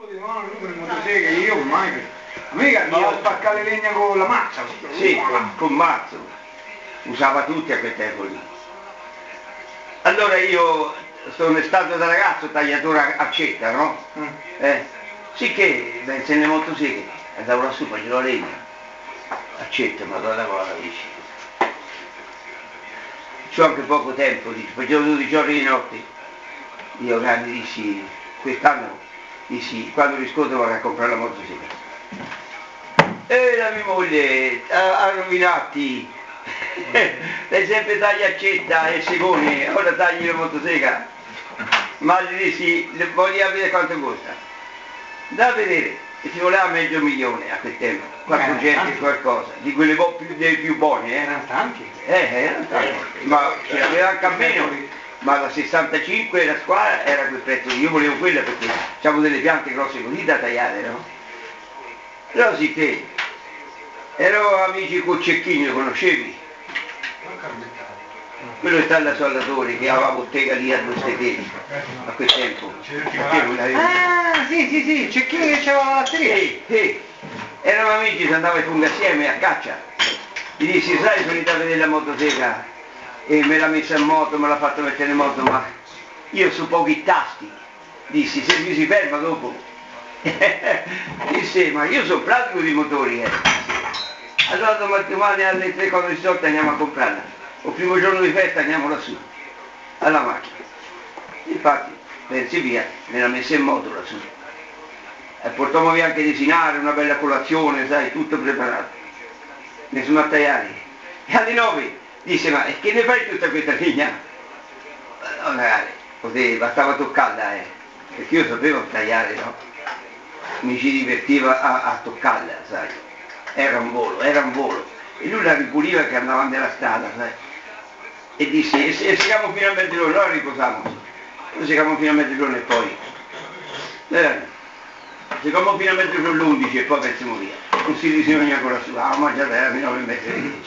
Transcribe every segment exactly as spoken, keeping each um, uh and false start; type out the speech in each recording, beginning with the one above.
Di mano, con le motoseghe, io mai, mica andavo a spaccare legna con la mazza. Sì, con, con mazzo, usava tutti a quel tempo lì. Allora io sono stato da ragazzo tagliatore a accetta, no? Mm. Eh, sicché se ne motoseghe andavo lassù, facevo la legna, accetta, ma guarda qua la bici. C'ho anche poco tempo, facevo tutti i giorni di notte. Io grande dissi, quest'anno dissi, quando riscontro vado a comprare la motosega. E la mia moglie ha, ha rovinati, lei sempre taglia accetta e segone, ora tagli la motosega. Ma gli dissi, voglio vedere quanto costa. Da vedere, e ci voleva mezzo milione a quel tempo, quattrocento e qualcosa, di quelle più, dei più buoni, eh. Erano tanti. Eh, erano tanti, ma ce l'aveva anche a meno. Ma la sessantacinque la squadra era quel prezzo, io volevo quella perché avevo delle piante grosse così da tagliare, no? Però sì che ero amici con Cecchini, lo conoscevi? Quello sta alla Saldatori che aveva bottega lì a due stelle a quel tempo. Ah sì sì sì, Cecchini che c'aveva la latteria. Sì, sì. Eravamo amici, si andava in funga assieme a caccia. Gli dissi, sai, sono andato a vedere la motosega e me l'ha messa in moto, me l'ha fatto mettere in moto, ma io su pochi tasti, dissi, se mi si ferma dopo, disse, ma io sono pratico di motori, eh. Allora domani alle tre quando si sorte andiamo a comprarla, il primo giorno di festa andiamo lassù, alla macchina, infatti, pensi via, me l'ha messa in moto lassù, e portiamo via anche desinare, una bella colazione, sai, tutto preparato, nessuno a tagliare, e alle nove, disse, ma che ne fai tutta questa legna? No, magari, così bastava toccarla, eh, perché io sapevo tagliare, no? Mi ci divertiva a, a toccarla, sai? Era un volo, era un volo. E lui la ripuliva che andava nella strada, sai? E disse, e, e siamo fino a mezzogiorno, allora riposiamo. Noi siamo fino a mezzogiorno e poi. Eh, siamo fino a mezzogiorno l'undici e poi pensiamo via. Non si disegna ancora su, ah, ma già era alle nove e mezza dieci.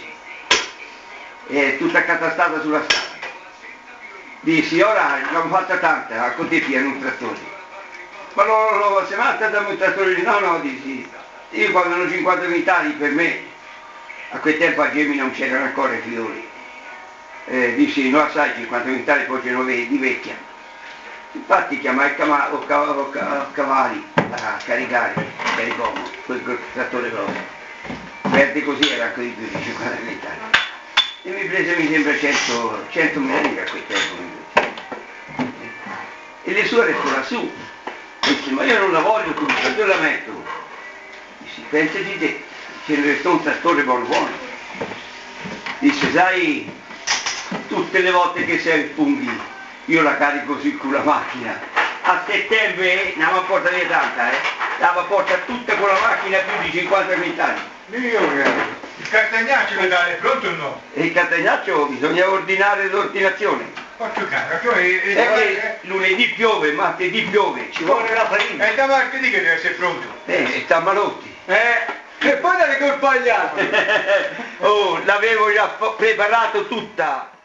E tutta accatastata sulla strada. Dissi, ora abbiamo fatta tanta, a così piano un trattore. Ma no, no, no, se matta da un trattore, no, no, dissi, io quando erano cinquanta quintali per me, a quel tempo a Gemini non c'erano ancora i fiori. Eh, dissi, no, sai, cinquanta quintali poi c'erano di vecchia. Infatti chiamai il cavallo, cavallo, cavalli a caricare, caricò quel trattore grosso. Verde così era anche di più di cinquanta quintali. E mi prese, mi sembra, centomila lire a quel tempo. E le suore sono lassù. Disse, ma io non la voglio tutta, dove la metto? Disse, pensaci te, ce ne restò un trattore buono buono. Disse, sai, tutte le volte che sei funghi, io la carico su con la macchina. A settembre andiamo a portare via tanta, eh? Andiamo a portare tutta con la macchina più di cinquanta quintali. Io che... Il cartagnaccio le dà, è pronto o no? E il cartagnaccio bisogna ordinare l'ordinazione. Porco cane, cioè... È che lunedì piove, martedì piove, ci vuole la farina. È da martedì che deve essere pronto. Eh, sta malotti. Eh, e poi dare colpa agli altri. Oh, l'avevo già preparato tutta.